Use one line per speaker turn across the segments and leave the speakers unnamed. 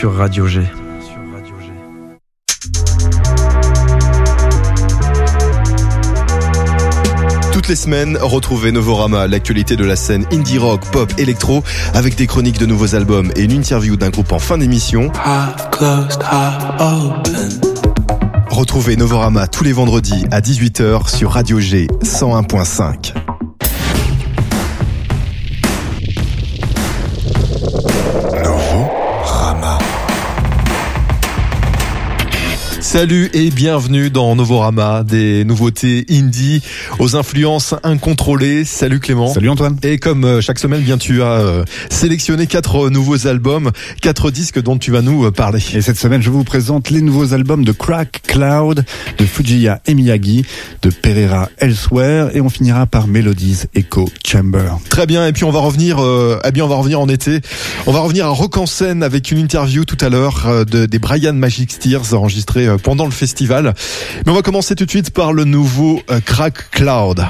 sur Radio G.
Toutes les semaines, retrouvez Novorama, l'actualité de la scène indie rock, pop, électro, avec des chroniques de nouveaux albums et une interview d'un groupe en fin d'émission. Retrouvez Novorama tous les vendredis à 18h sur Radio G 101.5. Novorama. Salut et bienvenue dans Novorama, des nouveautés indie aux influences incontrôlées. Salut Clément.
Salut Antoine.
Et comme chaque semaine, bien tu as sélectionné 4 nouveaux albums, 4 disques dont tu vas nous parler.
Et cette semaine, je vous présente les nouveaux albums de Crack Cloud, de Fujiya et Miyagi, de Pereira Elsewhere, et on finira par Melodies Echo Chamber.
Très bien. Et puis on va revenir en été. On va revenir à Rock en scène avec une interview tout à l'heure des Brian Magic Steers enregistrée pendant le festival. Mais on va commencer tout de suite par le nouveau Crack Cloud.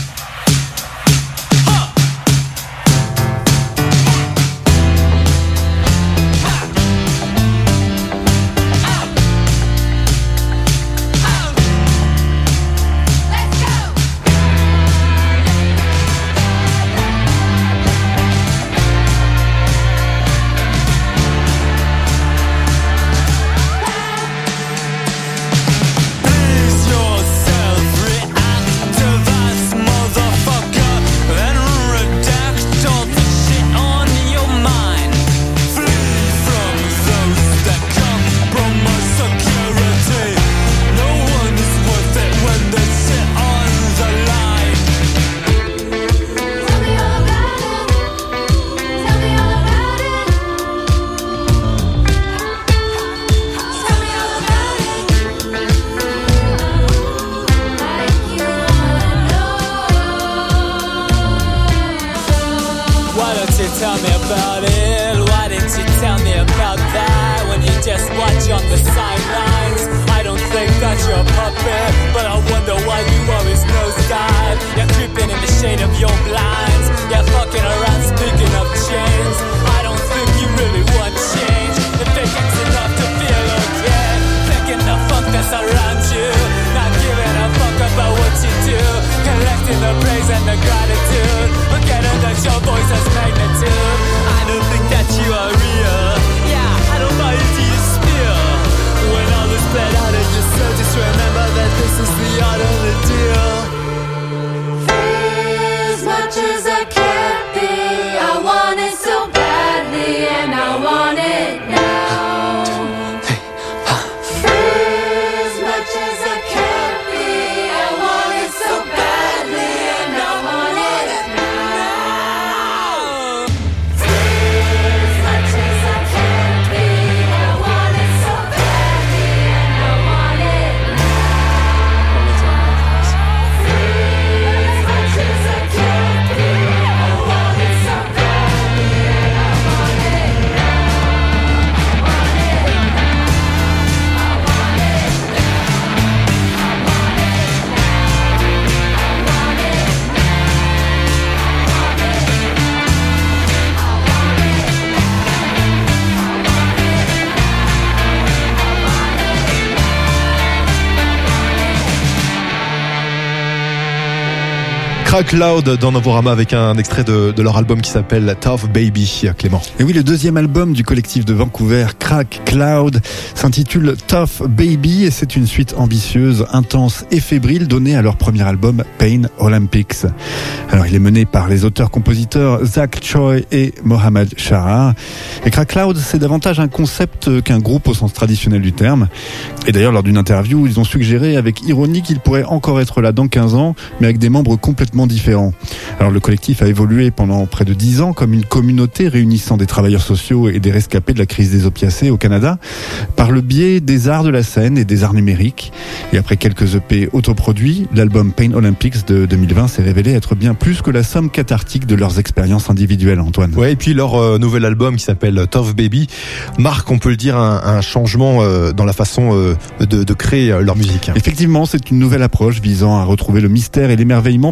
Crack Cloud dans Novorama avec un extrait de leur album qui s'appelle Tough Baby, Clément.
Et oui, le deuxième album du collectif de Vancouver, Crack Cloud, s'intitule Tough Baby et c'est une suite ambitieuse, intense et fébrile donnée à leur premier album Pain Olympics. Alors, il est mené par les auteurs-compositeurs Zach Choi et Mohamed Shahar. Et Crack Cloud, c'est davantage un concept qu'un groupe au sens traditionnel du terme. Et d'ailleurs, lors d'une interview, ils ont suggéré avec ironie qu'ils pourraient encore être là dans 15 ans, mais avec des membres complètement différents. Alors, le collectif a évolué pendant près de 10 ans comme une communauté réunissant des travailleurs sociaux et des rescapés de la crise des opiacés au Canada, par le biais des arts de la scène et des arts numériques. Et après quelques EP autoproduits, l'album Pain Olympics de 2020 s'est révélé être bien plus que la somme cathartique de leurs expériences individuelles, Antoine.
Ouais, et puis leur nouvel album qui s'appelle Tough Baby marque, on peut le dire, un changement dans la façon de créer leur musique.
Effectivement, c'est une nouvelle approche visant à retrouver le mystère et l'émerveillement perdu de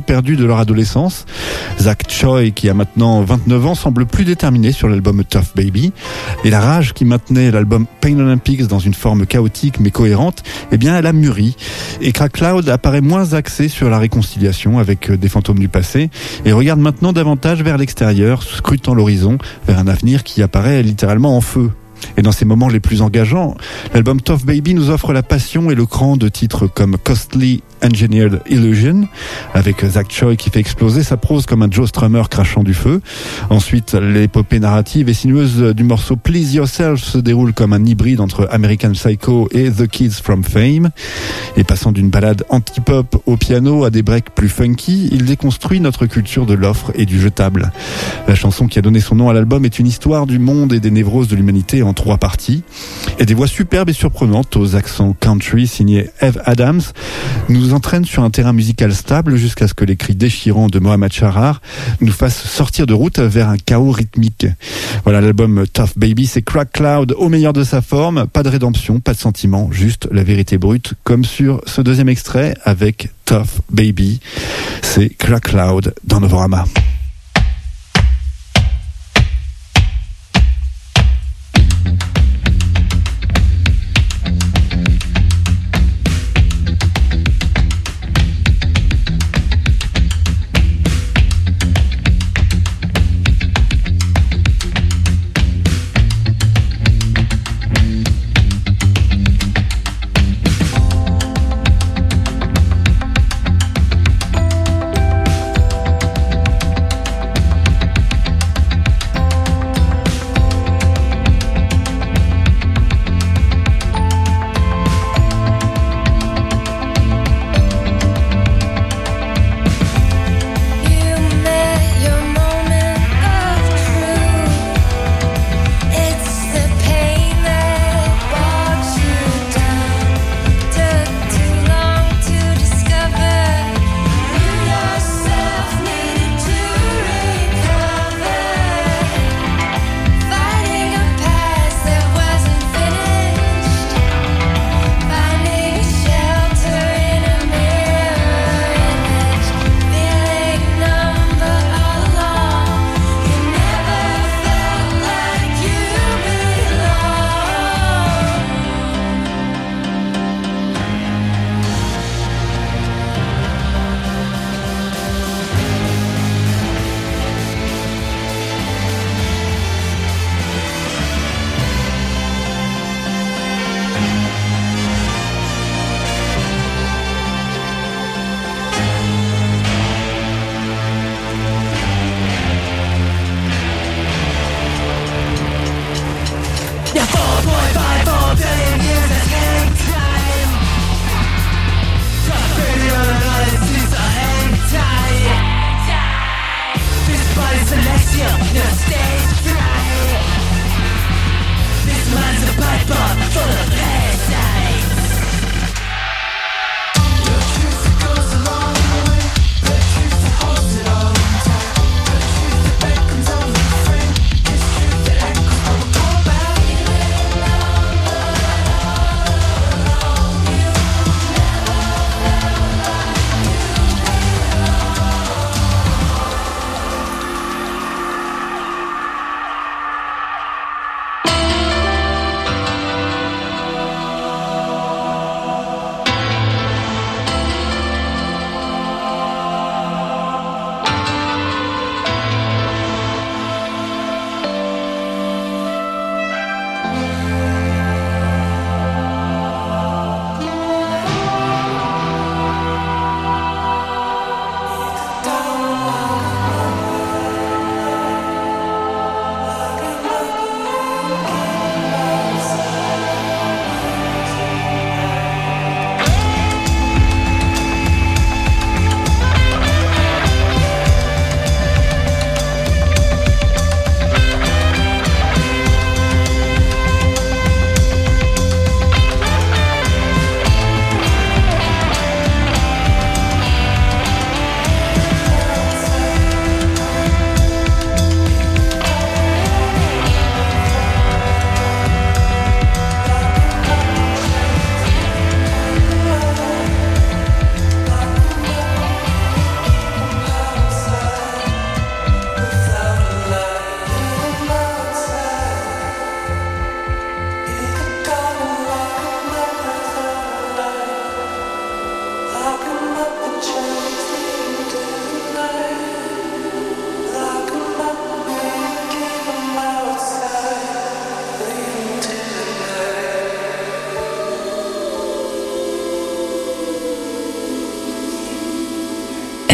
de leur adolescence. Zach Choi, qui a maintenant 29 ans, semble plus déterminé sur l'album Tough Baby. Et la rage qui maintenait l'album Pain Olympics dans une forme chaotique mais cohérente, eh bien, elle a mûri. Et Crack Cloud apparaît moins axé sur la réconciliation avec des fantômes du passé et regarde maintenant davantage vers l'extérieur, scrutant l'horizon vers un avenir qui apparaît littéralement en feu. Et dans ces moments les plus engageants, l'album Tough Baby nous offre la passion et le cran de titres comme Costly Engineered Illusion, avec Zach Choi qui fait exploser sa prose comme un Joe Strummer crachant du feu. Ensuite, l'épopée narrative et sinueuse du morceau Please Yourself se déroule comme un hybride entre American Psycho et The Kids from Fame. Et passant d'une balade anti-pop au piano à des breaks plus funky, il déconstruit notre culture de l'offre et du jetable. La chanson qui a donné son nom à l'album est une histoire du monde et des névroses de l'humanité en 3 parties. Et des voix superbes et surprenantes aux accents country signés Eve Adams nous entraînent sur un terrain musical stable jusqu'à ce que les cris déchirants de Mohamed Charrar nous fassent sortir de route vers un chaos rythmique. Voilà, l'album Tough Baby, c'est Crack Cloud au meilleur de sa forme, pas de rédemption, pas de sentiment, juste la vérité brute, comme sur ce deuxième extrait avec Tough Baby. C'est Crack Cloud dans Novorama.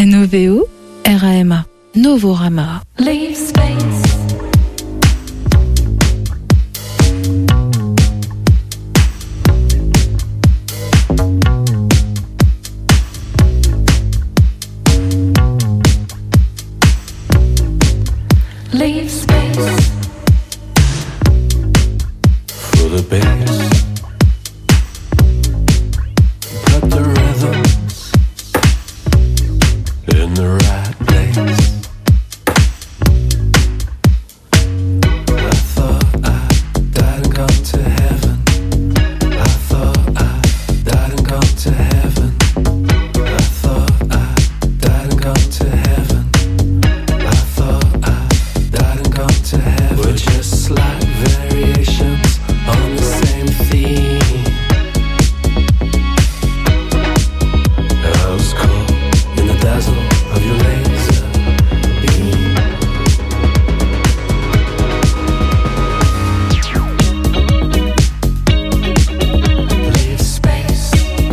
N-O-V-O R-A-M-A. Novorama.
Leave space. Leave space
for the bass. Put the rhythms in the right place. I thought I died and gone to heaven. I thought I died and gone to heaven. I thought I died and gone to heaven. I thought I died and gone to heaven. We're just slight variations on the same theme. I was caught in the dazzle of your laser beam. Leave space.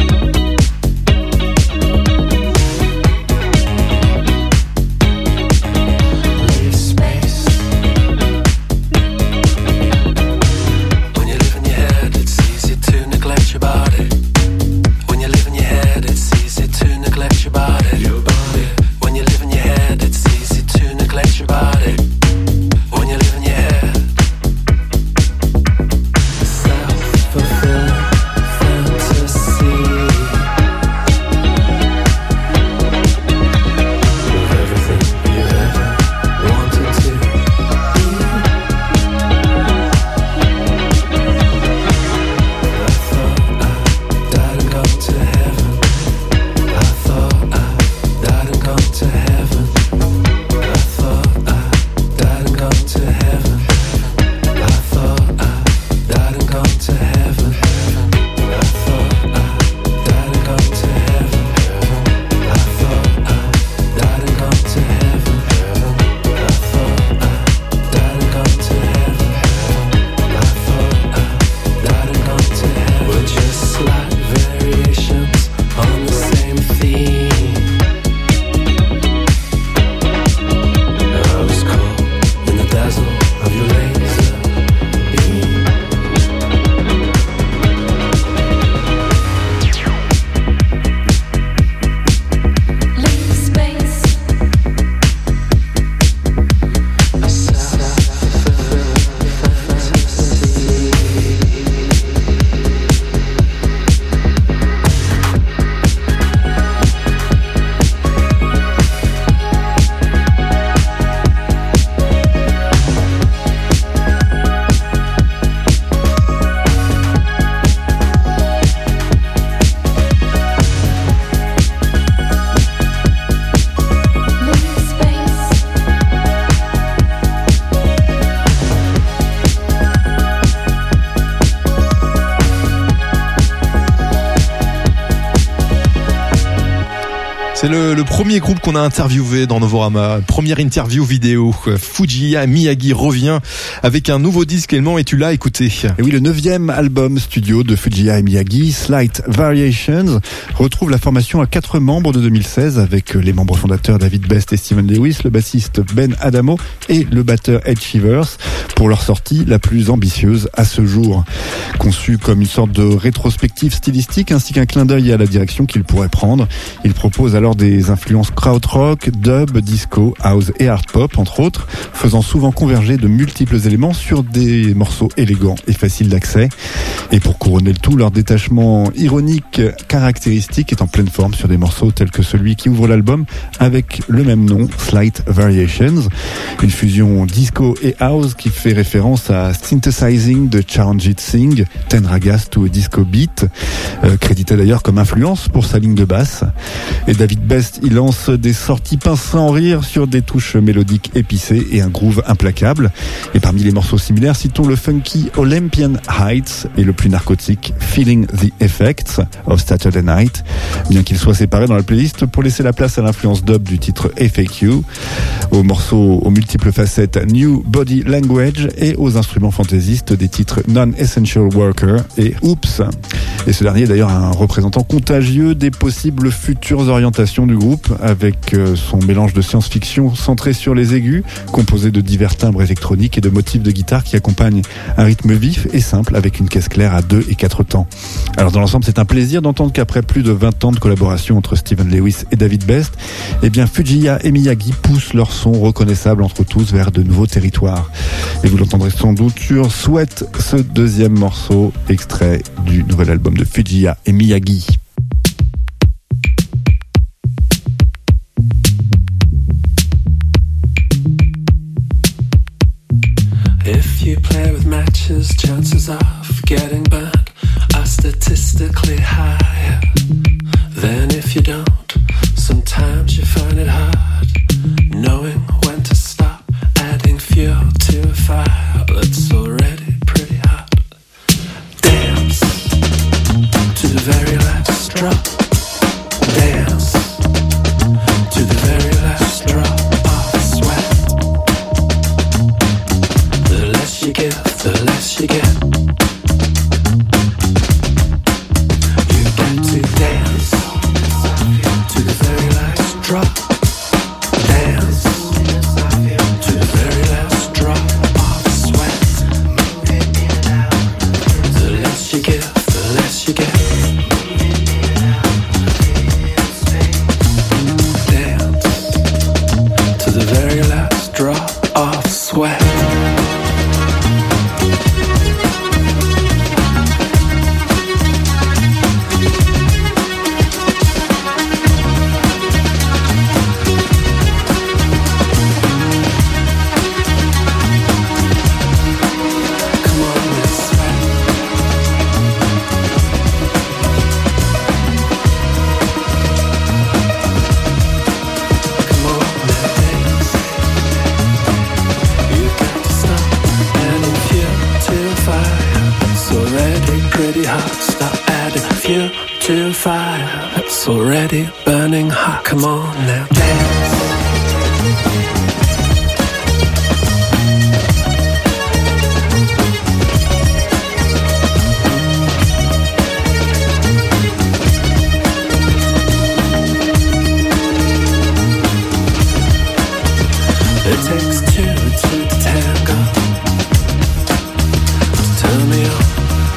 Leave space. When you live in your head, it's easy to neglect your body. When you live in your head, it's easy to neglect your body. Your body. When you live in your head, it's easy to neglect your body. When you live in your head. Self-fulfilling fantasy of everything you ever wanted to be. I thought I died and gone to heaven. I thought I died and gone to heaven. I thought I died and gone to heaven. I thought I died and gone to heaven. I thought I died and gone to heaven. I thought I died and gone to heaven. I thought I died and gone to heaven. I thought I died and gone to heaven. We're just slight variations on the same theme. I was caught in the dazzle of your laser beam.
Leave space.
A self-fulfilling fantasy.
Leave space.
C'est le premier groupe qu'on a interviewé dans Novorama. Première interview vidéo. Fujiya Miyagi revient avec un nouveau disque également et tu l'as écouté.
Et oui, le 9e album studio de Fujiya Miyagi, Slight Variations, retrouve la formation à 4 membres de 2016 avec les membres fondateurs David Best et Steven Lewis, le bassiste Ben Adamo et le batteur Ed Shivers pour leur sortie la plus ambitieuse à ce jour. Conçue comme une sorte de rétrospective stylistique ainsi qu'un clin d'œil à la direction qu'il pourrait prendre, il propose alors des influences krautrock, dub, disco, house et art pop entre autres, faisant souvent converger de multiples éléments sur des morceaux élégants et faciles d'accès. Et pour couronner le tout, leur détachement ironique caractéristique est en pleine forme sur des morceaux tels que celui qui ouvre l'album avec le même nom, Slight Variations, une fusion disco et house qui fait référence à Synthesizing de Charanjit Singh, 10 Ragas to a Disco Beat, crédité d'ailleurs comme influence pour sa ligne de basse. Et David Best, il lance des sorties pince sans rire sur des touches mélodiques épicées et un groove implacable. Et parmi les morceaux similaires, citons le funky Olympian Heights et le plus narcotique Feeling the Effects of Saturday Night, bien qu'il soit séparé dans la playlist pour laisser la place à l'influence dub du titre FAQ, aux morceaux aux multiples facettes New Body Language et aux instruments fantaisistes des titres Non-Essential Worker et Oops. Et ce dernier est d'ailleurs un représentant contagieux des possibles futures orientations orientation du groupe avec son mélange de science-fiction centré sur les aigus, composé de divers timbres électroniques et de motifs de guitare qui accompagnent un rythme vif et simple avec une caisse claire à 2 et 4 temps. Alors dans l'ensemble, c'est un plaisir d'entendre qu'après plus de 20 ans de collaboration entre Stephen Lewis et David Best, eh bien Fujiya et Miyagi poussent leur son reconnaissable entre tous vers de nouveaux territoires. Et vous l'entendrez sans doute sur Sweat, ce deuxième morceau extrait du nouvel album de Fujiya et Miyagi.
If you play with matches, chances of getting burned are statistically higher than if you don't. Sometimes you find it hard knowing when to stop, adding fuel to a fire that's already pretty hot. Dance to the very last drop. Dance to the very last drop of sweat. The less you give, the less you get. You got to dance to the very last drop. Dance to the very last drop of sweat. The less you give, the less you get. Dance to the very last drop of sweat. To fire that's already burning hot. Come on now, dance. It takes two to tango, to turn me on.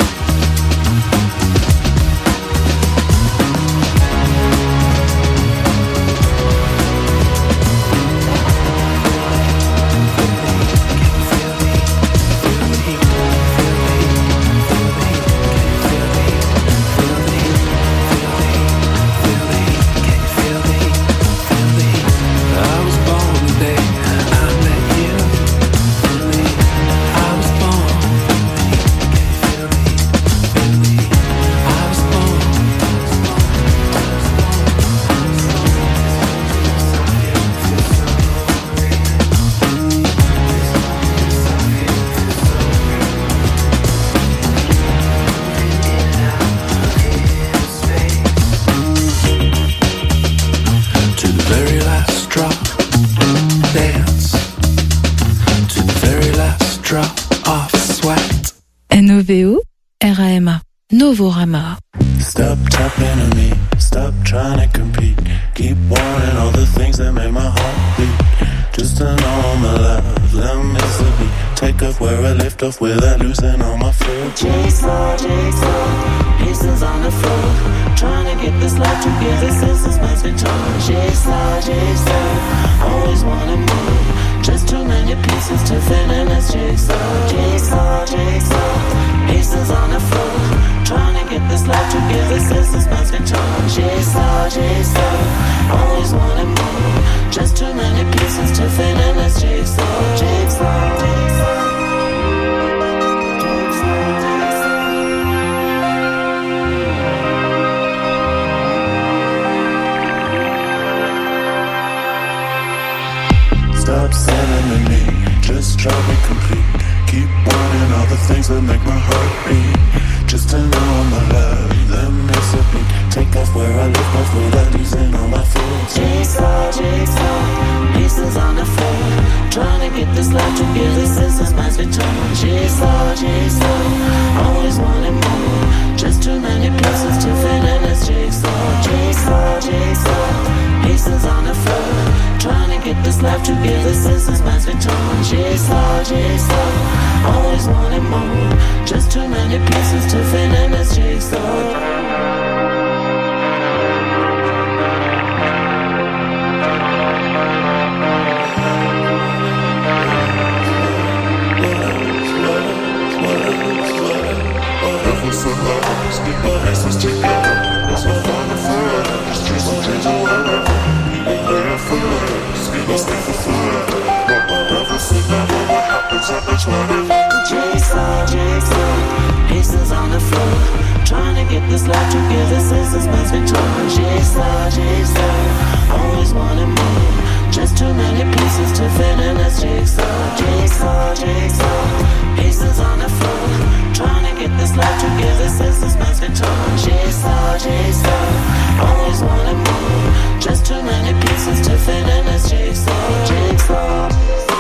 NOVO RAMA Novorama.
Stop talking to me, stop trying to compete. Keep wanting all the things that make my heart beat. Just turn on the love, let me miss the beat. Take off where I left off without losing all my fear.
Jigsaw, pieces on the floor. Trying to get this life together since this man's been torn. Jigsaw, always wanting more. Just too many pieces to fit in this jigsaw. Jigsaw, pieces on the floor. Trying to get this life together since this man's been torn. Jigsaw, always wanting more. Just too many pieces to fit in this jigsaw. Jigsaw.
Stop selling to me, just try me complete. Keep wanting all the things that make my heart beat. Just turn on the love, let me miss a beat. Take off where I left off without losing all my fears.
Jigsaw, pieces on the floor. Trying to get this life together since this mind's been torn. Jigsaw, always wanting more. Just too many pieces to fit in this jigsaw. Jigsaw, this life together since this man's been torn. Jigsaw, jigsaw, always wanted more. Just too many pieces to fit in this jigsaw. Jigsaw, jigsaw, pieces on the floor. Trying to get this life together since this man's been torn. Jigsaw, jigsaw, always wanted more. Just too many pieces to fit in this jigsaw. Jigsaw, jigsaw, pieces on the floor. Trying to get this life together since this man's been torn. Jigsaw, jigsaw, always wanted more. Just too many pieces to fit in this jigsaw. Jigsaw.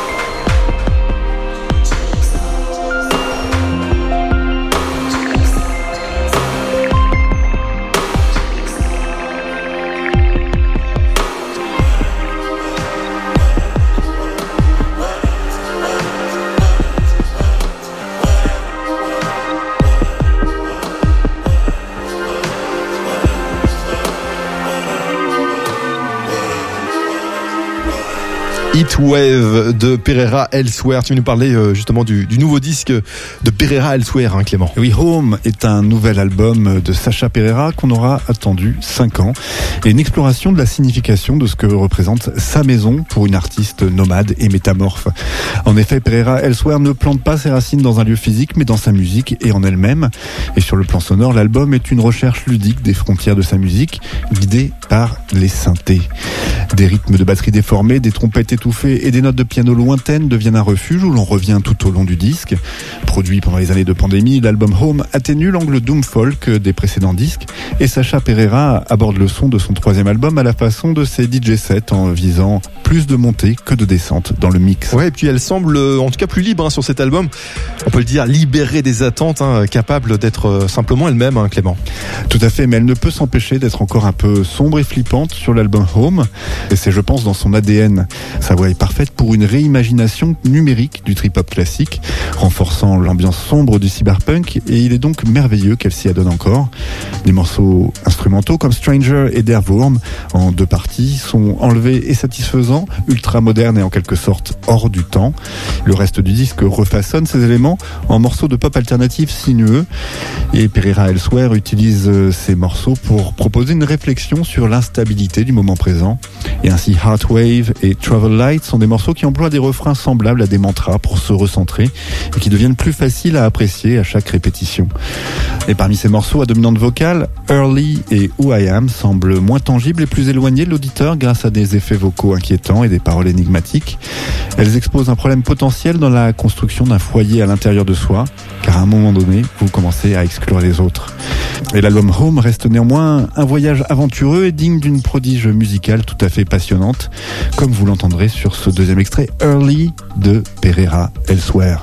Heatwave de Pereira Elsewhere. Tu veux nous parler justement du nouveau disque de Pereira Elsewhere, hein, Clément?
Oui, Home est un nouvel album de Sacha Pereira qu'on aura attendu 5 ans et une exploration de la signification de ce que représente sa maison pour une artiste nomade et métamorphe. En effet, Pereira Elsewhere ne plante pas ses racines dans un lieu physique mais dans sa musique et en elle-même. Et sur le plan sonore, l'album est une recherche ludique des frontières de sa musique, guidée par les synthés. Des rythmes de batterie déformés, des trompettes étouffées et des notes de piano lointaines deviennent un refuge où l'on revient tout au long du disque. Produit pendant les années de pandémie, l'album Home atténue l'angle doom folk des précédents disques et Sacha Pereira aborde le son de son 3e album à la façon de ses DJ sets en visant plus de montées que de descentes dans le mix.
Ouais, et puis elle semble en tout cas plus libre sur cet album. On peut le dire, libérée des attentes, capable d'être simplement elle-même, Clément.
Tout à fait, mais elle ne peut s'empêcher d'être encore un peu sombre et flippante sur l'album Home. Et c'est, je pense, dans son ADN. Sa voix est parfaite pour une réimagination numérique du trip-hop classique, renforçant l'ambiance sombre du cyberpunk, et il est donc merveilleux qu'elle s'y adonne encore. Des morceaux instrumentaux comme Stranger et Derworm, en 2 parties, sont enlevés et satisfaisants, ultra modernes et en quelque sorte hors du temps. Le reste du disque refaçonne ces éléments en morceaux de pop alternatif sinueux, et Pereira Elsewhere utilise ces morceaux pour proposer une réflexion sur l'instabilité du moment présent. Et ainsi Heartwave et Travel Light sont des morceaux qui emploient des refrains semblables à des mantras pour se recentrer et qui deviennent plus faciles à apprécier à chaque répétition. Et parmi ces morceaux à dominante vocale, Early et Who I Am semblent moins tangibles et plus éloignés de l'auditeur grâce à des effets vocaux inquiétants et des paroles énigmatiques. Elles exposent un problème potentiel dans la construction d'un foyer à l'intérieur de soi, car à un moment donné, vous commencez à exclure les autres. Et l'album Home reste néanmoins un voyage aventureux et digne d'une prodige musicale tout à fait passionnante, comme vous l'entendrez sur ce 2e extrait Early de Pereira Elsewhere.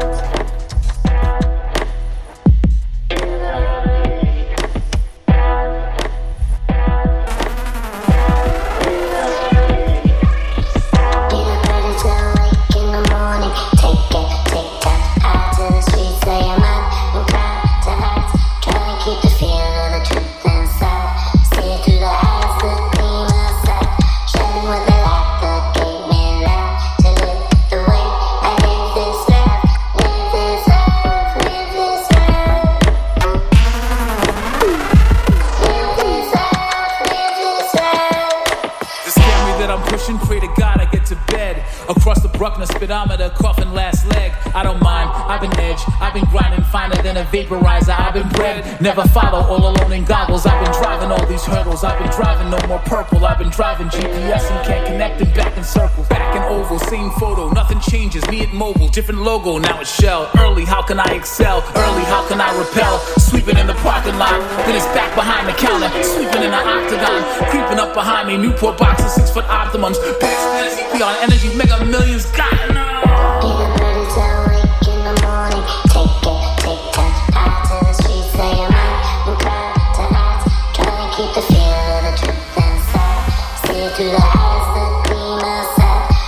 Speedometer, coffin, last leg. I don't mind, I've been edged, I've been grinding finer than a vaporizer. I've been bred, never follow, all alone in goggles. I've been driving all these hurdles, I've been driving no more purple. I've been driving GPS and can't connect them back in circles. Back in oval, same photo, nothing changes. Me at mobile, different logo, now it's Shell. Early, how can I excel? Early, how can I repel? Sweeping in the parking lot, then it's back behind the counter. Sweeping in the octagon, creeping up behind me. Newport boxes, 6-foot Optimums. Beyond energy, mega millions, God.
Keep the feeling of the truth inside. See it through the eyes that gleam outside.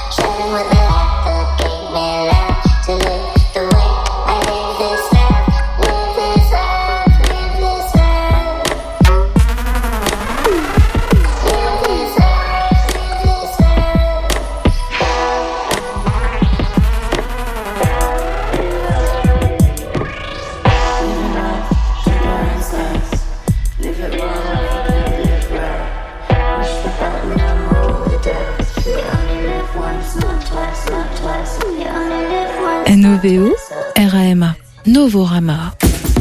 NOVO-RAMA. Novorama.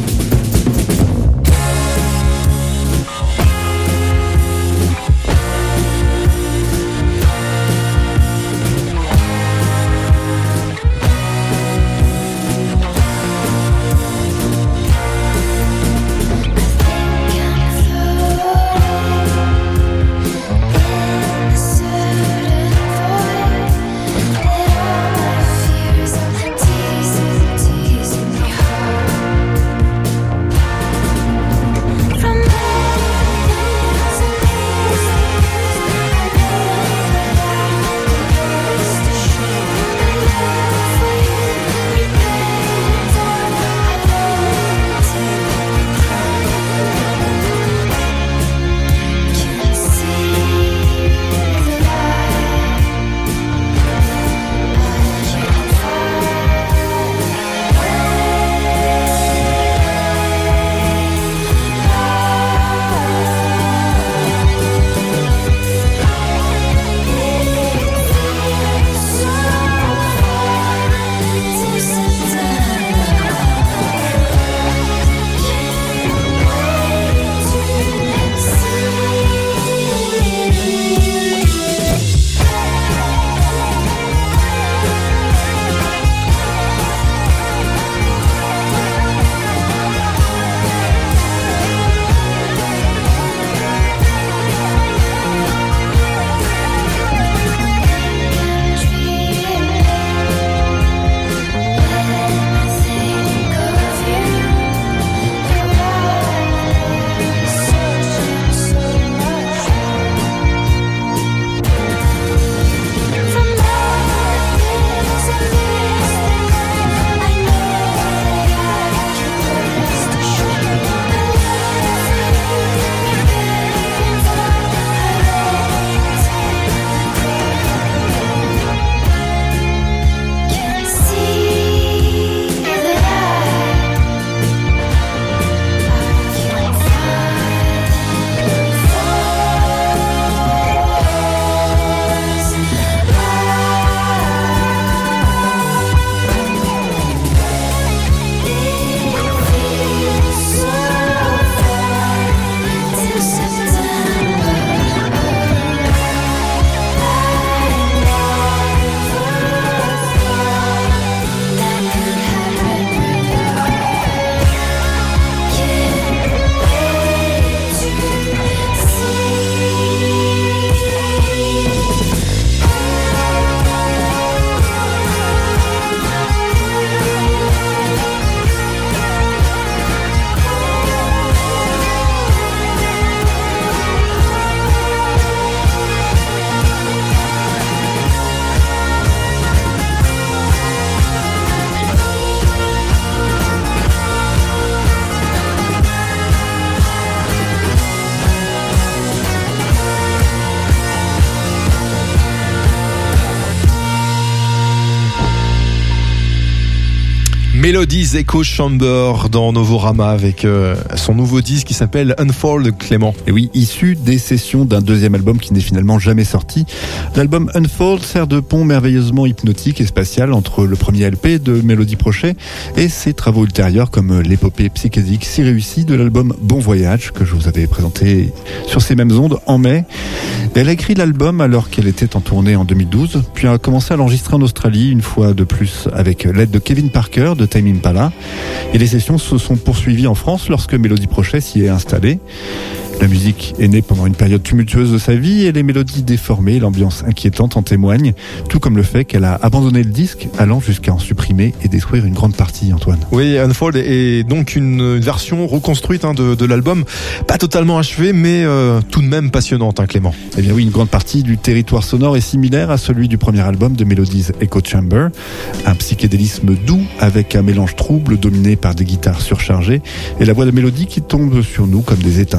Melodies Echo Chamber dans Novorama avec son nouveau disque qui s'appelle Unfold, Clément.
Et oui, issu des sessions d'un deuxième album qui n'est finalement jamais sorti. L'album Unfold sert de pont merveilleusement hypnotique et spatial entre le premier LP de Mélodie Prochet et ses travaux ultérieurs comme l'épopée psychédélique si réussie de l'album Bon Voyage que je vous avais présenté sur ces mêmes ondes en mai. Elle a écrit l'album alors qu'elle était en tournée en 2012, puis a commencé à l'enregistrer en Australie une fois de plus avec l'aide de Kevin Parker de Tame Impala. Et les sessions se sont poursuivies en France lorsque Mélodie Prochet s'y est installée. La musique est née pendant une période tumultueuse de sa vie et les mélodies déformées, l'ambiance inquiétante en témoignent, tout comme le fait qu'elle a abandonné le disque, allant jusqu'à en supprimer et détruire une grande partie, Antoine.
Oui, Unfold est donc une version reconstruite de l'album, pas totalement achevée, mais tout de même passionnante, Clément.
Eh bien oui, une grande partie du territoire sonore est similaire à celui du premier album de Melodies Echo Chamber, un psychédélisme doux avec un mélange trouble dominé par des guitares surchargées et la voix de Mélodie qui tombe sur nous comme des étincelles.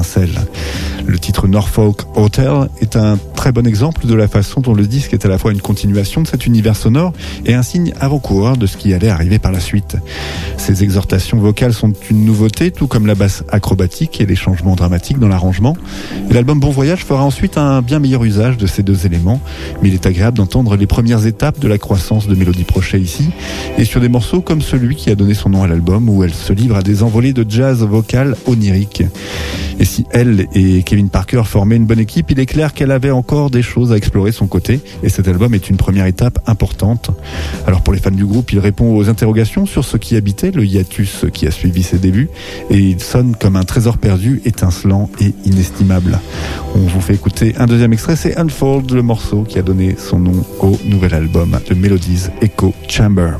Le titre Norfolk Hotel est un très bon exemple de la façon dont le disque est à la fois une continuation de cet univers sonore et un signe avant-coureur de ce qui allait arriver par la suite. Ces exhortations vocales sont une nouveauté, tout comme la basse acrobatique et les changements dramatiques dans l'arrangement. Et l'album Bon Voyage fera ensuite un bien meilleur usage de ces deux éléments, mais il est agréable d'entendre les premières étapes de la croissance de Mélodie Prochet ici, et sur des morceaux comme celui qui a donné son nom à l'album, où elle se livre à des envolées de jazz vocal onirique. Et si elle et Kevin Parker formaient une bonne équipe, il est clair qu'elle avait encore des choses à explorer de son côté, et cet album est une première étape importante. Alors pour les fans du groupe, il répond aux interrogations sur ce qui habitait le hiatus qui a suivi ses débuts, et il sonne comme un trésor perdu, étincelant et inestimable. On vous fait écouter un deuxième extrait, c'est Unfold, le morceau qui a donné son nom au nouvel album de Melodies Echo Chamber.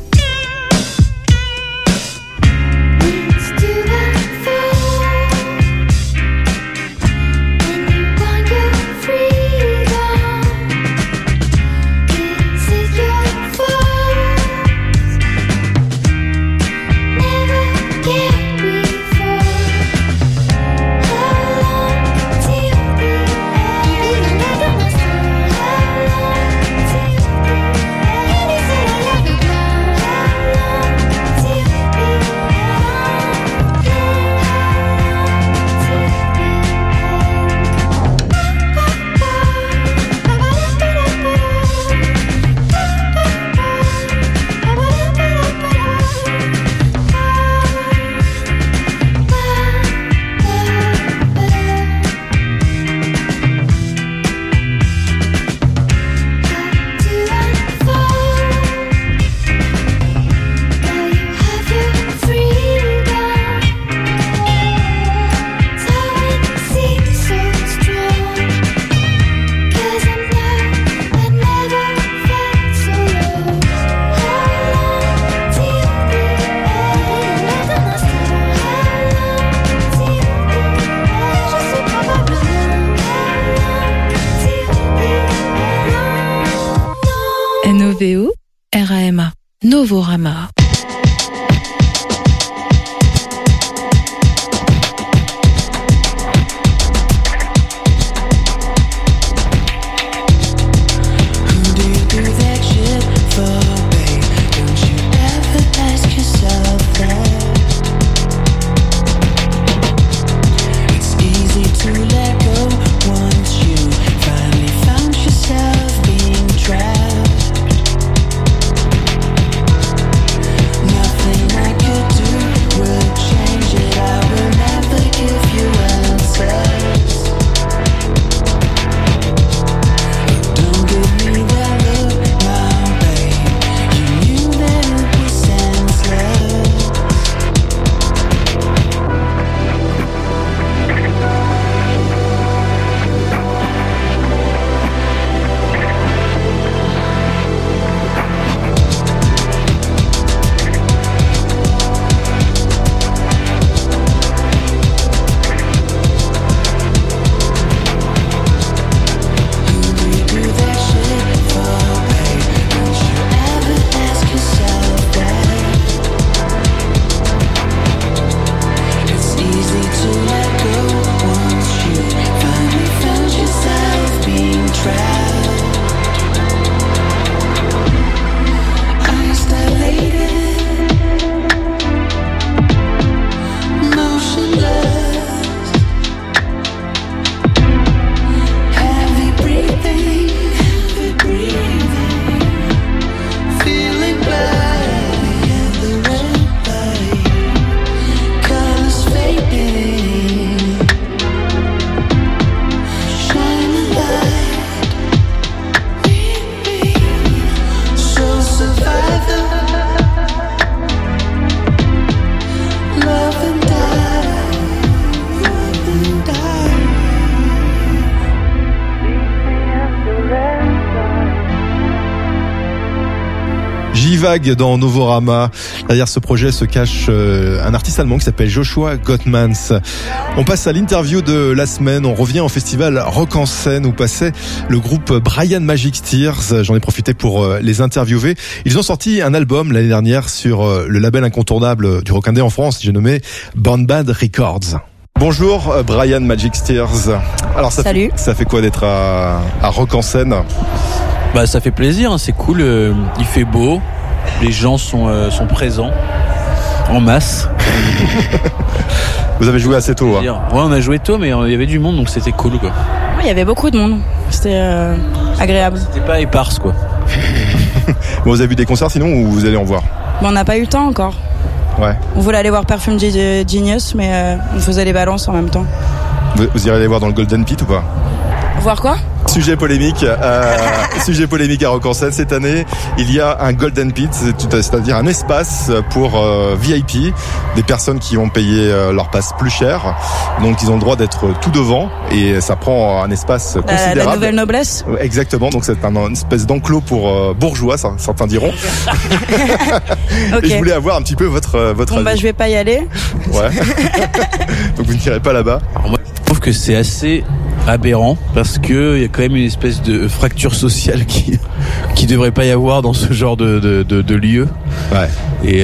NOVO, RAMA, Novorama.
Vague dans Novorama. Derrière ce projet se cache un artiste allemand qui s'appelle Joshua Gottmans. On passe à l'interview de la semaine. On revient au festival Rock en scène où passait le groupe Brian Magic Steers. J'en ai profité pour les interviewer. Ils ont sorti un album l'année dernière sur le label incontournable du rock indé en France, j'ai nommé Born Bad Records. Bonjour Brian Magic Steers. Alors
Salut.
Ça fait quoi d'être à Rock en scène?
Bah ça fait plaisir, hein, c'est cool, il fait beau, les gens sont présents en masse.
Vous avez joué assez tôt, hein.
Ouais, on a joué tôt, mais il y avait du monde, donc c'était cool, quoi.
Ouais, il y avait beaucoup de monde. C'était agréable.
C'était pas éparse, quoi.
Vous avez vu des concerts sinon ou vous allez en voir?
Mais on n'a pas eu le temps encore.
Ouais.
On voulait aller voir Perfume Genius, mais on faisait les balances en même temps.
Vous irez les voir dans le Golden Pit ou pas?
Voir quoi?
Sujet polémique à Rock en scène cette année. Il y a un Golden Pit, c'est-à-dire un espace pour VIP, des personnes qui ont payé leur passe plus cher. Donc ils ont le droit d'être tout devant et ça prend un espace considérable.
La nouvelle noblesse.
Exactement. Donc c'est une espèce d'enclos pour bourgeois, certains diront.
Ok.
Et je voulais avoir un petit peu votre
Bon bah
avis.
je vais pas y aller.
Ouais. Donc vous n'irez pas là-bas.
Alors moi, je trouve que c'est assez aberrant parce que il y a quand même une espèce de fracture sociale qui devrait pas y avoir dans ce genre de lieu.
Ouais.
Et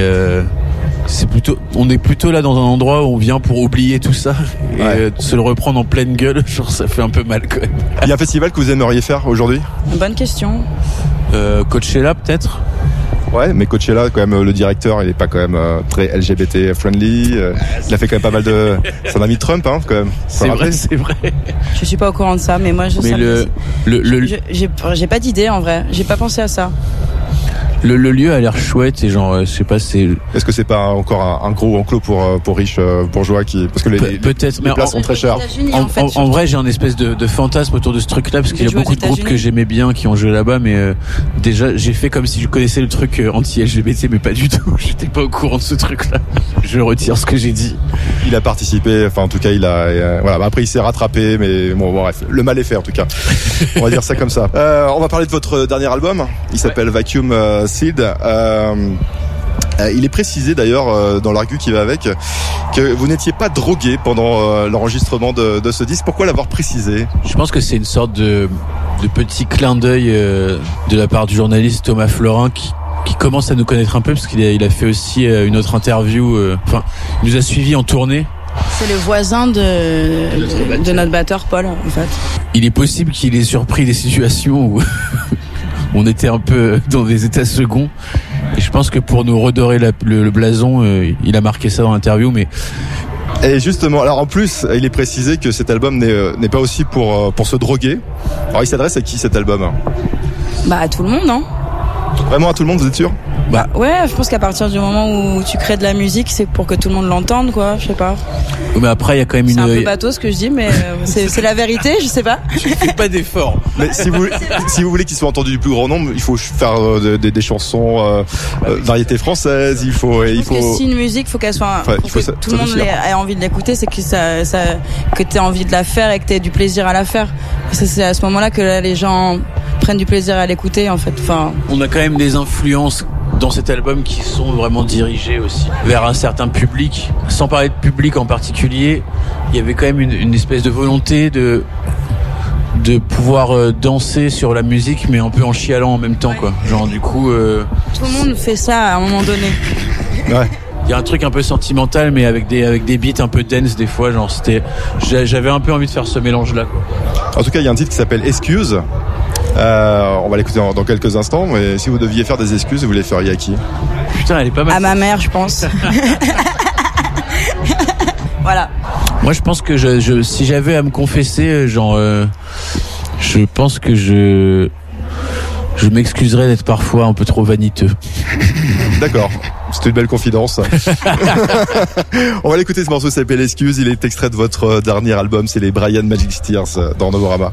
on est plutôt là dans un endroit où on vient pour oublier tout ça et
Ouais.
se le reprendre en pleine gueule, genre ça fait un peu mal quand même.
Il y a un festival que vous aimeriez faire aujourd'hui?
Bonne question.
Coachella peut-être.
Ouais, mais Coachella, quand même, le directeur, il est pas quand même très LGBT friendly. Il a fait quand même pas mal de. C'est un ami de Trump, hein, quand même.
C'est vrai, c'est vrai.
Je suis pas au courant de ça, mais moi je
Mais
sais. J'ai pas d'idée en vrai. J'ai pas pensé à ça.
le lieu a l'air chouette et genre je sais pas, c'est
Est-ce que c'est pas encore un gros enclos pour riches bourgeois parce que
peut-être, mais
les places sont très chères.
En vrai, j'ai un espèce de fantasme autour de ce truc-là parce qu'il y a
joué aux
beaucoup de groupes
États-Unis.
que j'aimais bien qui ont joué là-bas, mais déjà j'ai fait comme si je connaissais le truc anti-LGBT, mais pas du tout. J'étais pas au courant de ce truc-là. Je retire ce que j'ai dit.
Il a participé, enfin en tout cas voilà. Après il s'est rattrapé, mais bon bref, le mal est fait en tout cas. On va dire ça comme ça. On va parler de votre dernier album. Il s'appelle Vacuum Seed. Il est précisé d'ailleurs dans l'argu qui va avec que vous n'étiez pas drogué pendant l'enregistrement de ce disque. Pourquoi l'avoir précisé?
Je pense que c'est une sorte de petit clin d'œil de la part du journaliste Thomas Florin qui commence à nous connaître un peu parce qu'il a fait aussi une autre interview. Enfin, il nous a suivis en tournée.
C'est le voisin de notre batteur Paul en fait.
Il est possible qu'il ait surpris des situations où on était un peu dans des états seconds. Et je pense que pour nous redorer le blason, il a marqué ça dans l'interview. Mais
Et justement, alors en plus, il est précisé que cet album n'est pas aussi pour se droguer. Alors il s'adresse à qui cet album?
Bah à tout le monde, hein.
Vraiment à tout le monde, vous êtes sûr?
bah
Ouais, je pense qu'à partir du moment où tu crées de la musique, c'est pour que tout le monde l'entende, quoi. Je sais pas.
mais après il y a quand même
C'est un peu
une.
bateau ce que je dis, mais c'est la vérité. Je sais pas.
Fais pas d'effort.
Mais si vous voulez qu'il soit entendu du plus grand nombre, il faut faire des chansons variétés françaises. Il faut.
Que si une musique, faut qu'elle soit,
Ouais,
pour
il faut
que tout le monde
s'adoucir.
ait envie de l'écouter, c'est que que t'aies envie de la faire et que t'aies du plaisir à la faire. C'est à ce moment-là que là, les gens prennent du plaisir à l'écouter, en fait. Enfin,
On a quand même des influences dans cet album qui sont vraiment dirigées aussi vers un certain public. Sans parler de public en particulier, il y avait quand même une espèce de volonté de pouvoir danser sur la musique, mais un peu en chialant en même temps, quoi. Genre du coup,
tout le monde fait ça à un moment donné.
Ouais.
il y a un truc un peu sentimental, mais avec des beats un peu dance des fois. Genre j'avais un peu envie de faire ce mélange-là, quoi.
En tout cas, il y a un titre qui s'appelle Excuse. On va l'écouter dans quelques instants. Mais si vous deviez faire des excuses, vous les feriez à qui?
Putain, elle est pas mal.
À ma mère, je pense. Voilà.
Moi, je pense que si j'avais à me confesser, je pense que je m'excuserais d'être parfois un peu trop vaniteux.
D'accord. C'était une belle confidence. On va l'écouter, ce morceau s'appelle Excuse. Il est extrait de votre dernier album. C'est les Brian Magic Steers dans Novorama.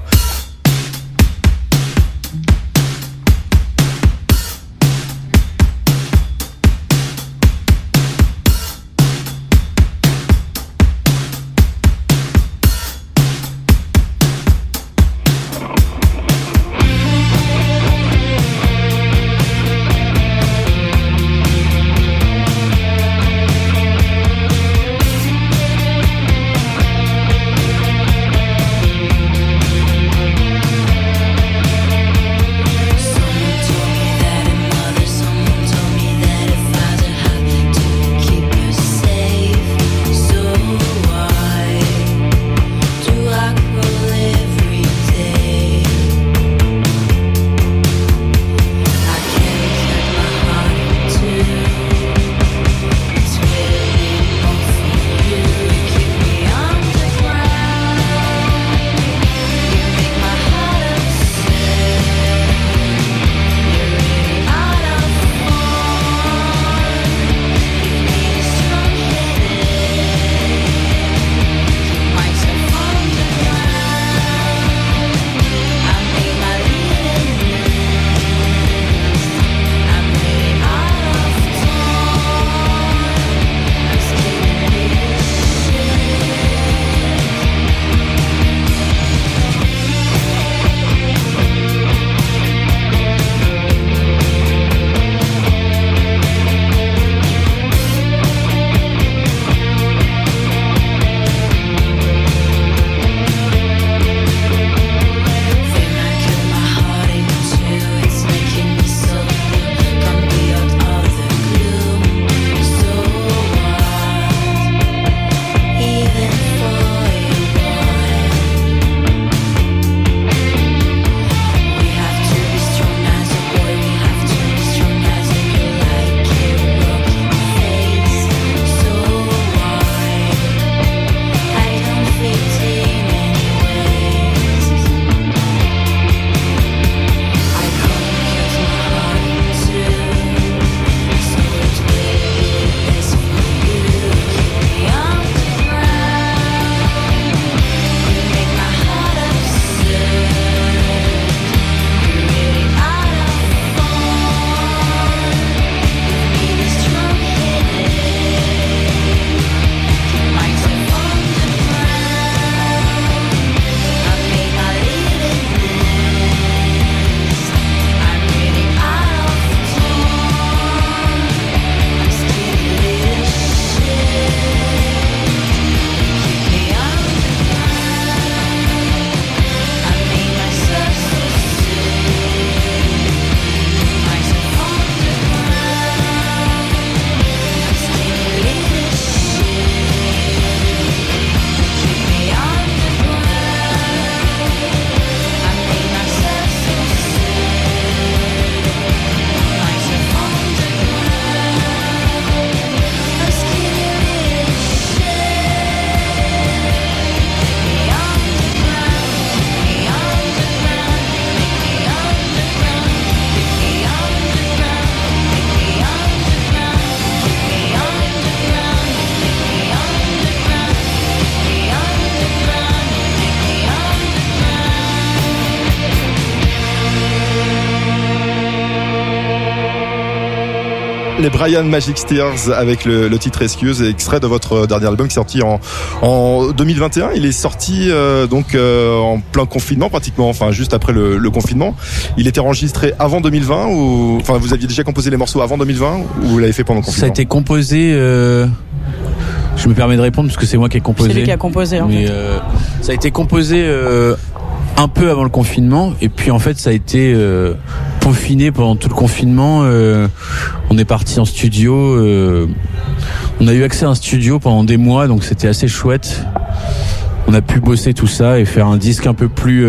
Les Brian Magic Steers avec le titre Excuse, extrait de votre dernier album qui est sorti en 2021. Il est sorti en plein confinement pratiquement, enfin juste après le confinement. Il était enregistré avant 2020 ou enfin vous aviez déjà composé les morceaux avant 2020 ou vous l'avez fait pendant le confinement?
Ça a été composé. Je me permets de répondre parce que c'est moi qui ai composé.
C'est lui qui a composé.
Mais ça a été composé un peu avant le confinement et puis en fait ça a été peaufiné pendant tout le confinement. On est parti en studio. On a eu accès à un studio pendant des mois, donc c'était assez chouette. On a pu bosser tout ça et faire un disque un peu plus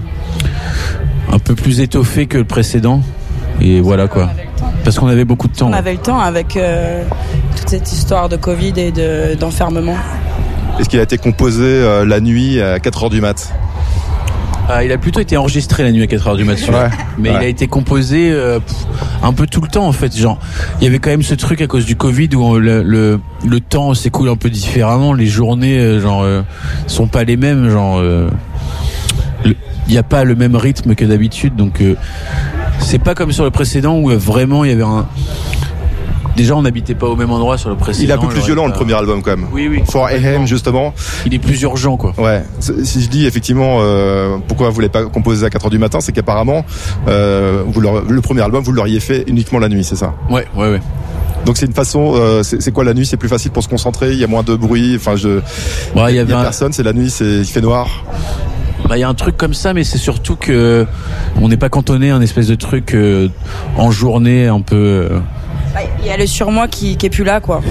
étoffé que le précédent. Et voilà quoi. Parce qu'on avait beaucoup de temps.
On avait le temps avec toute cette histoire de Covid et d'enfermement.
Est-ce qu'il a été composé la nuit à 4h du mat?
Il a plutôt été enregistré la nuit à 4h du matin. Ouais, mais il a été composé un peu tout le temps en fait. Genre, il y avait quand même ce truc à cause du Covid où le temps s'écoule un peu différemment. Les journées sont pas les mêmes. Il n'y a pas le même rythme que d'habitude. Donc c'est pas comme sur le précédent où vraiment il y avait Déjà, on n'habitait pas au même endroit sur le précédent.
Il est un peu plus violent le premier album quand même.
Oui.
4AM justement.
Il est plus urgent quoi.
Ouais. Si je dis effectivement pourquoi vous l'avez pas composé à 4h du matin, c'est qu'apparemment le premier album vous l'auriez fait uniquement la nuit, c'est ça?
Ouais.
Donc c'est une façon, c'est quoi la nuit? C'est plus facile pour se concentrer, il y a moins de bruit. Enfin, il y a personne, c'est la nuit, il fait noir.
Il y a un truc comme ça, mais c'est surtout que on n'est pas cantonné à un espèce de truc en journée un peu.
Il y a le surmoi qui est plus là quoi.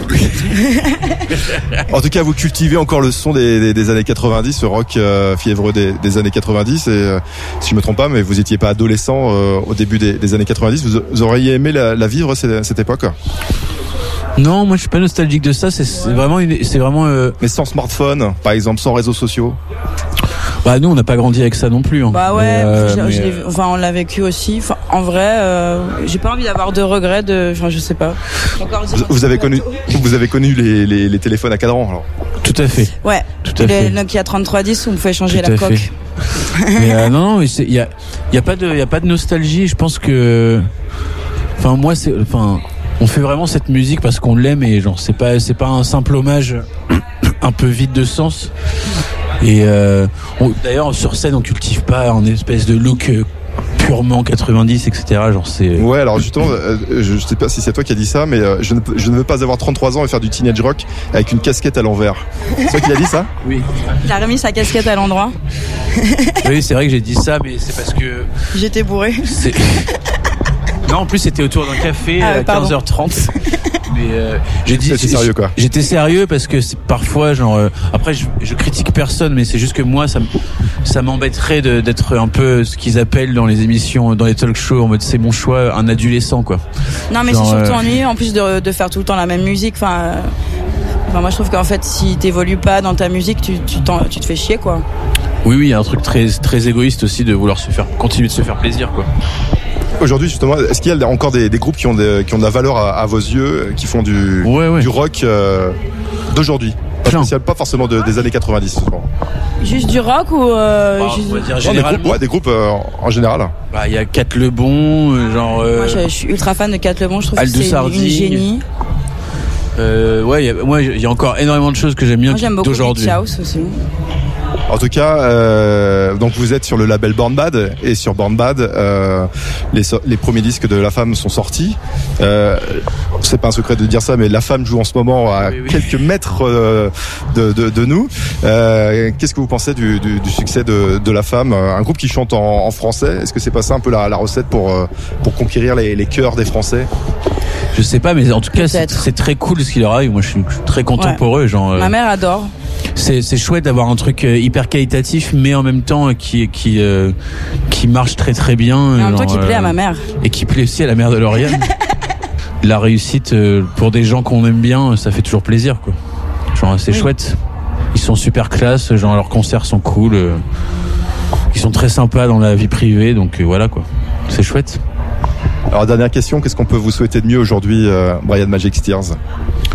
En tout cas, vous cultivez encore le son des années 90, ce rock fiévreux des années 90. Et si je me trompe pas, mais vous étiez pas adolescent au début des années 90. Vous auriez aimé la vivre cette époque?
Non, moi je suis pas nostalgique de ça. C'est vraiment
Mais sans smartphone, par exemple, sans réseaux sociaux.
Bah nous on n'a pas grandi avec ça non plus. Hein.
Bah ouais, on l'a vécu aussi. Enfin, en vrai, j'ai pas envie d'avoir de regrets je sais pas.
Vous avez connu les téléphones à cadran alors?
Tout à fait.
Ouais. Le Nokia 3310 où on pouvait changer la coque.
Mais non, il y a pas de nostalgie. Je pense que, on fait vraiment cette musique parce qu'on l'aime et c'est pas un simple hommage un peu vide de sens. Et d'ailleurs sur scène on cultive pas un espèce de look purement 90 etc.
Ouais, alors justement je sais pas si c'est toi qui as dit ça, mais je ne veux pas avoir 33 ans et faire du teenage rock avec une casquette à l'envers. C'est toi qui l'as dit ça?
Oui.
Il a remis sa casquette à l'endroit.
Oui, c'est vrai que j'ai dit ça, mais c'est parce que
j'étais bourré.
Non, en plus c'était autour d'un café à 15h30. Mais j'ai dit
c'était sérieux quoi.
J'étais sérieux parce que parfois après je critique personne, mais c'est juste que moi ça m'embêterait d'être un peu ce qu'ils appellent dans les émissions, dans les talk shows en mode c'est mon choix, un adolescent quoi.
Non mais c'est surtout ennuyeux en plus de faire tout le temps la même musique. Enfin moi je trouve qu'en fait si t'évolues pas dans ta musique tu te fais chier quoi.
Oui, il y a un truc très très égoïste aussi de vouloir continuer de se faire plaisir quoi.
Aujourd'hui justement, est-ce qu'il y a encore des groupes qui ont de la valeur à vos yeux, qui font du rock d'aujourd'hui, pas forcément des années 90?
Juste du rock ou
on va dire généralement
des groupes en général.
Il y a Kat Lebon,
moi je suis ultra fan de Kat Lebon, je trouve
Aldous
que c'est une génie.
Il y a encore énormément de choses que j'aime bien d'aujourd'hui.
J'aime beaucoup Beach House aussi.
En tout cas, donc vous êtes sur le label Born Bad, et sur Born Bad, les premiers disques de La Femme sont sortis. C'est pas un secret de dire ça, mais La Femme joue en ce moment à quelques mètres de nous. Qu'est-ce que vous pensez du succès de La Femme, un groupe qui chante en français? Est-ce que c'est pas ça un peu la recette pour conquérir les cœurs des Français?
Je sais pas, mais en tout cas c'est très cool ce qu'il leur a eu. Moi je suis très content pour eux.
Ma mère adore.
C'est chouette d'avoir un truc hyper qualitatif, mais en même temps qui marche très très bien.
Mais en même temps qui plaît à ma mère.
Et qui plaît aussi à la mère de Lauriane. La réussite pour des gens qu'on aime bien, ça fait toujours plaisir quoi. C'est chouette. Ils sont super classe, leurs concerts sont cool. Ils sont très sympas dans la vie privée, donc voilà quoi. C'est chouette.
Alors dernière question, qu'est-ce qu'on peut vous souhaiter de mieux aujourd'hui, Brian Magic Steers?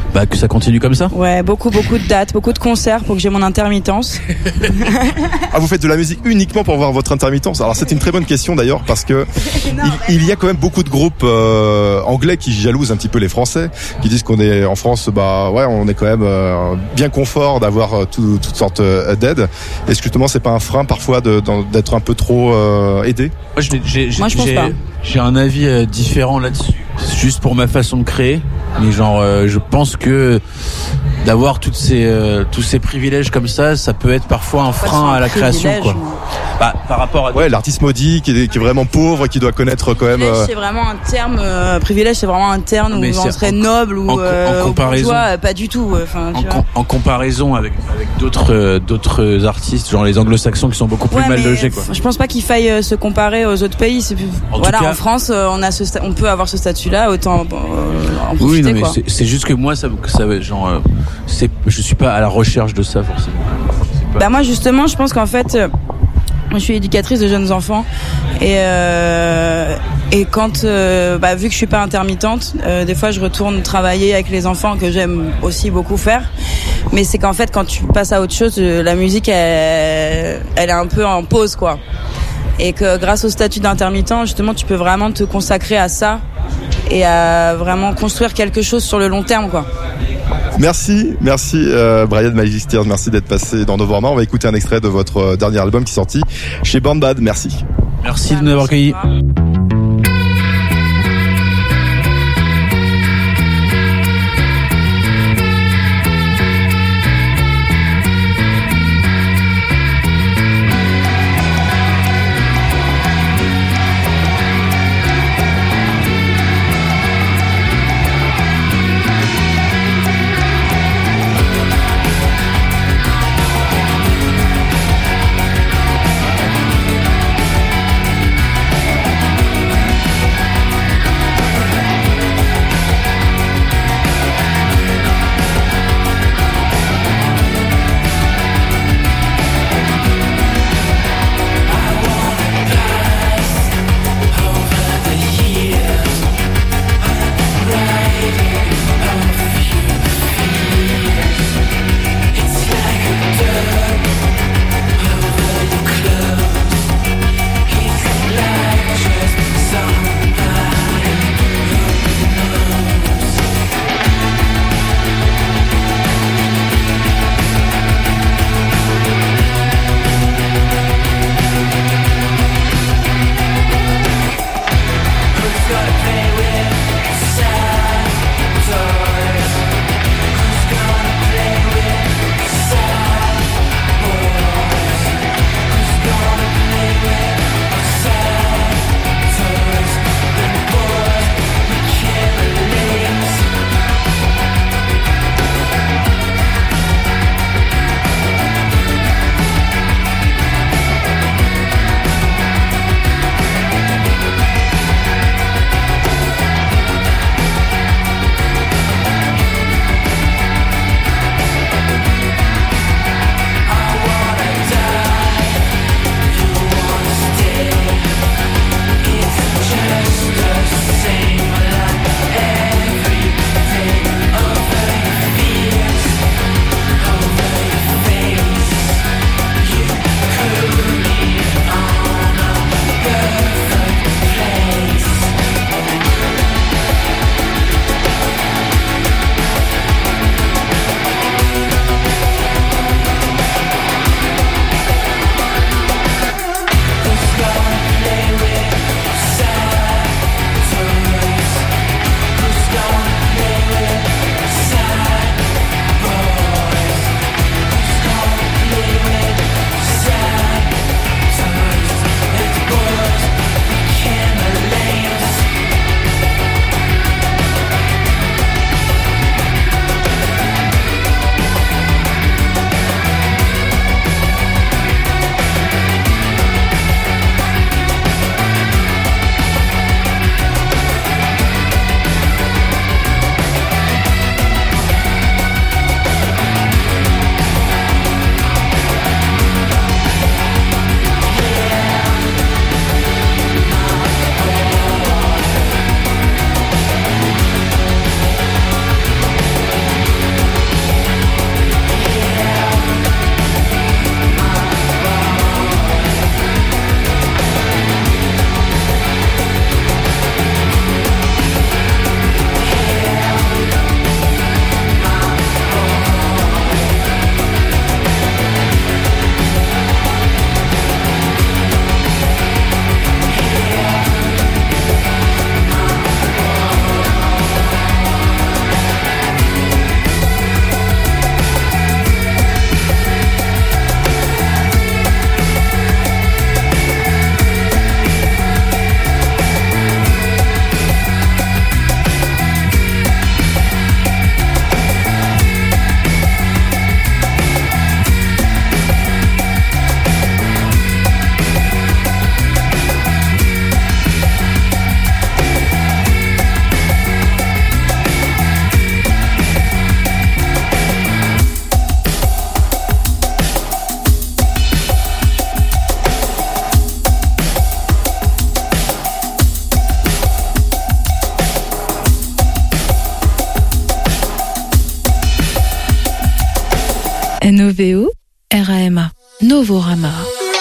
que ça continue comme ça.
Ouais, beaucoup de dates, beaucoup de concerts pour que j'ai mon intermittence.
Ah, vous faites de la musique uniquement pour avoir votre intermittence? Alors c'est une très bonne question d'ailleurs, parce que il y a quand même beaucoup de groupes anglais qui jalousent un petit peu les Français, qui disent qu'on est en France, on est quand même bien confort d'avoir toutes sortes d'aides. Est-ce que justement c'est pas un frein parfois d'être un peu trop aidé?
Moi, je pense pas.
J'ai un avis différent là-dessus. C'est juste pour ma façon de créer, mais je pense que d'avoir tous ces privilèges comme ça peut être parfois un frein à la création, quoi. Par rapport à
l'artiste maudit qui est vraiment pauvre, qui doit connaître quand même.
C'est vraiment un terme. Privilège, c'est vraiment un terme où on serait noble ou
en comparaison,
bourgeois, pas du tout.
En comparaison avec d'autres artistes, genre les Anglo-Saxons qui sont beaucoup plus mal logés, quoi.
Je pense pas qu'il faille se comparer aux autres pays. En France, on peut avoir ce statut-là, autant en profiter.
Oui, non, mais
quoi.
c'est juste que moi, je suis pas à la recherche de ça forcément.
Moi justement, je pense qu'en fait, je suis éducatrice de jeunes enfants et quand vu que je suis pas intermittente, des fois je retourne travailler avec les enfants, que j'aime aussi beaucoup faire. Mais c'est qu'en fait, quand tu passes à autre chose, la musique elle est un peu en pause, quoi. Et que grâce au statut d'intermittent, justement, tu peux vraiment te consacrer à ça et à vraiment construire quelque chose sur le long terme, quoi.
Merci Bryan Magic Steers, merci d'être passé dans Novorama. On va écouter un extrait de votre dernier album qui est sorti chez Born Bad. Merci
de nous avoir accueillis.
Novorama.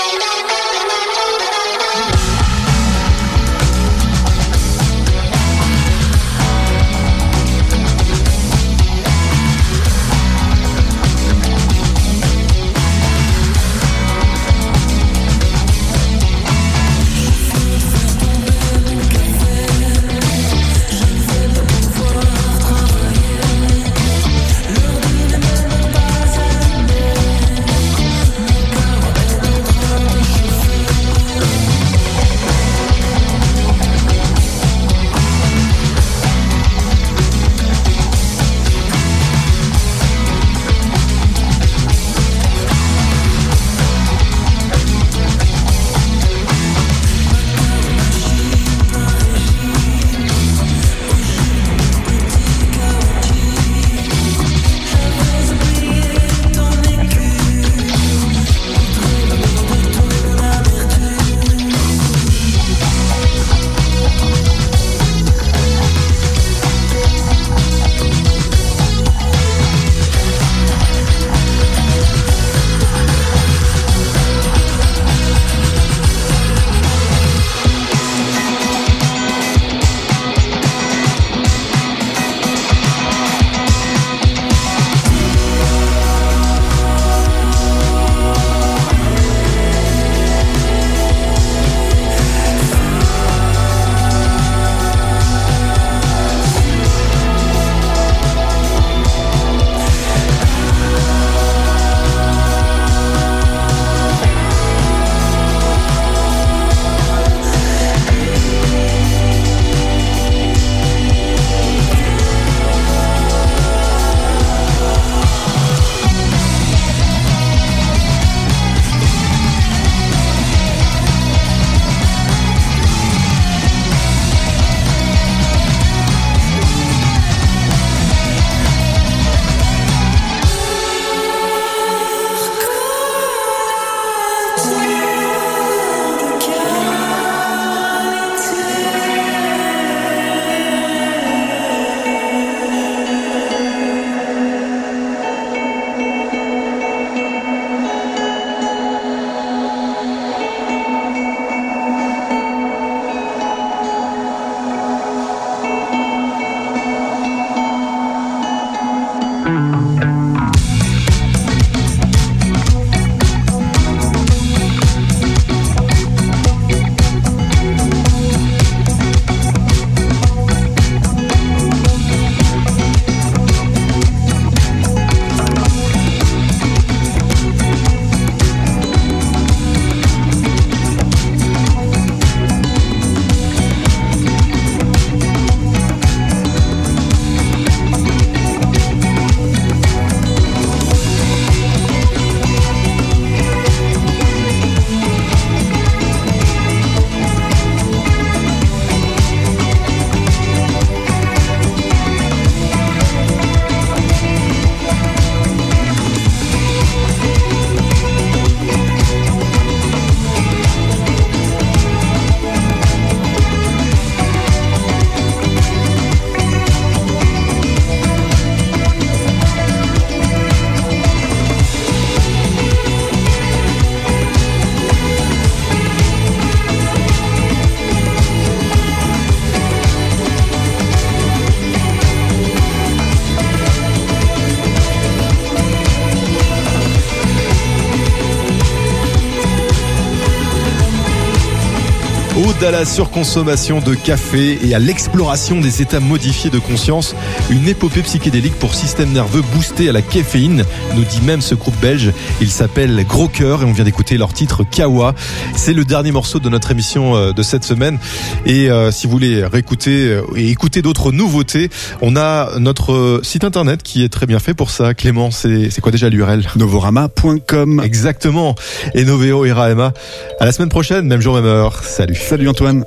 Ode à la surconsommation de café et à l'exploration des états modifiés de conscience. Une épopée psychédélique pour système nerveux boosté à la caféine, nous dit même ce groupe belge. Il s'appelle Gros Cœur et on vient d'écouter leur titre Kawa. C'est le dernier morceau de notre émission de cette semaine. Et si vous voulez réécouter et écouter d'autres nouveautés, on a notre site internet qui est très bien fait pour ça. Clément, c'est quoi déjà l'URL ?
Novorama.com.
Exactement. Et Noveo et Raema. À la semaine prochaine, même jour, même heure. Salut.
Salut Antoine.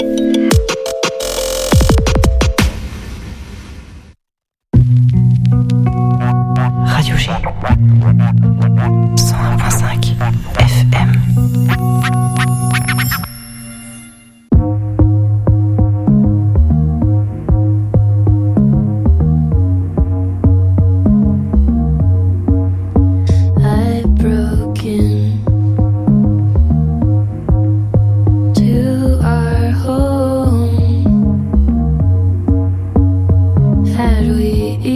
Radio G 101.5 FM.
I've broken that we